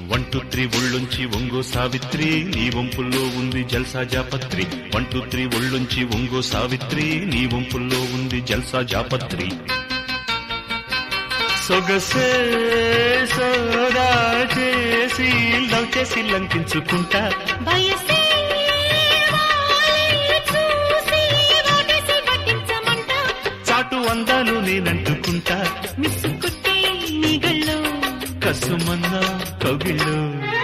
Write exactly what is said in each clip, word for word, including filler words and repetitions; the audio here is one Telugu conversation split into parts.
వన్ టూ త్రీ ఒళ్ళొంచి ఒంగో సావిత్రి నీ వంపుల్లో ఉంది జల్సా జాపత్రి. వన్ టూ త్రీ ఒళ్ళొంచి ఒంగో సావిత్రి నీ వంపుల్లో ఉంది జల్సా జాపత్రి. సొగసే సోదా చేసి లవ్ చేసి లంకించుకుంటా చాటు అందాలు నేనంటుకుంటా కసుమన్న కవిళ్ళు.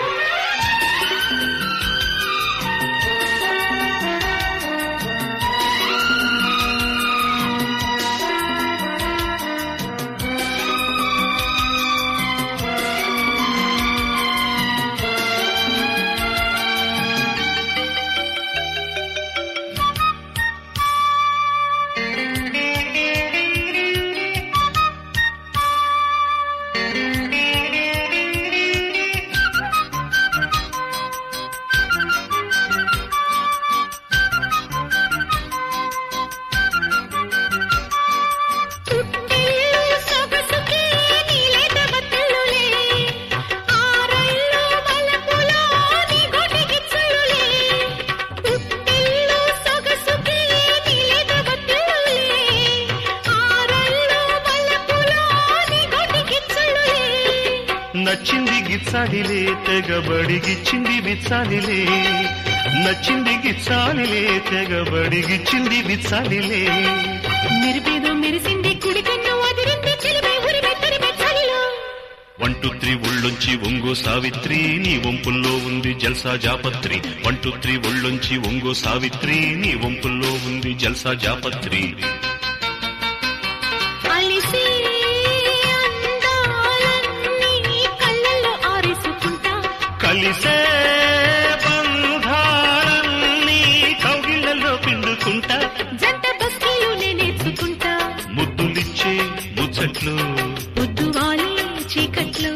నచ్చింది గిచ్చాలిలే తెగబడిగిచ్చింది విచ్చాలిలే. నచ్చింది గిచ్చాలిలే తెగబడిగిచ్చింది విచ్చాలిలే. మెరిపేదో మెరిసింది కుడి కన్ను అదిరింది చిలిమే ఉరిమే తరిమే చలిలో. వన్ టూ త్రీ ఒళ్ళొంచి ఒంగో సావిత్రి నీ వంపుల్లో ఉంది జల్సా జాపత్రి. వన్ టూ త్రీ ఒళ్ళొంచి ఒంగో సావిత్రి నీ వంపుల్లో ఉంది జల్సా జాపత్రి. కలిసే బంధాలన్నీ కౌగిళ్లలో పిండుకుంటా జంట బస్తీలు నేర్చుకుంటా ముద్దులిచ్చే ముచ్చట్లు పొద్దువాలే చీకట్లు.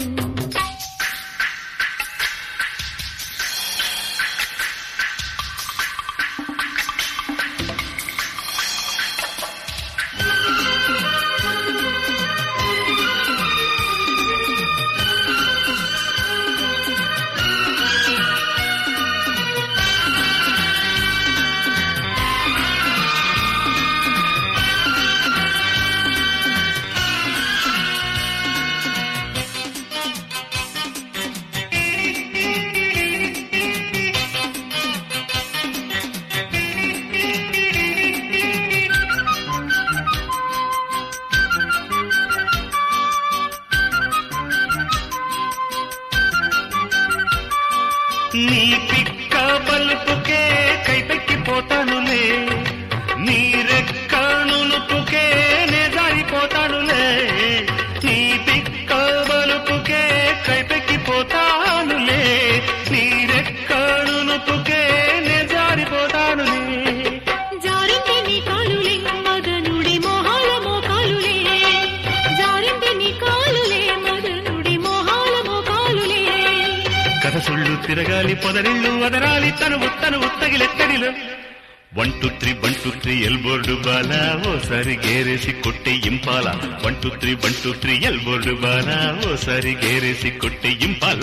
నీ పిక్క బలుపుకే కైపెక్కిపోతానులే. నీ రెక్క నునుపుకే నే జారిపోతానులే. నీ పిక్క బలుపుకే కైపెక్కిపోతానులే. నీ రెక్క నునుపుకే నే జారిపోతానులే. జారింది నీ కాలులే మదనుడి మోహాల మోకాలులే. జారింది నీ కాలులే మదనుడి మోహాల మోకాలులే. కథసుళ్ళు తిరగాలి పొదరిళ్ళు వదరాలి తనువు తనువు తగిలెత్తడిలో. One two three one two three ఎల్బోర్డు బాల ఓసారి గేరేసి కొట్టే ఇంపాల. One two three one two three ఎల్బోర్డు బాల ఓసారి గేరేసి కొట్టే ఇంపాల.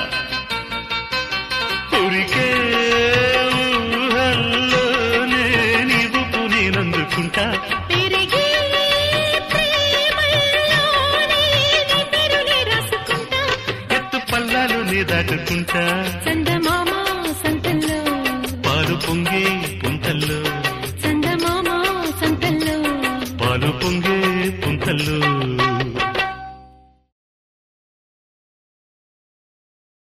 ఊరికే ఊహల్లోనే నీ బుక్కు నేనందుకుంటా పెరిగే ప్రేమలోనే నీ పేరునే రాసుకుంటా. ఎత్తు పల్లాలు నీ దాటుకుంటా చందమామ సంతల్లో పాలు పొంగి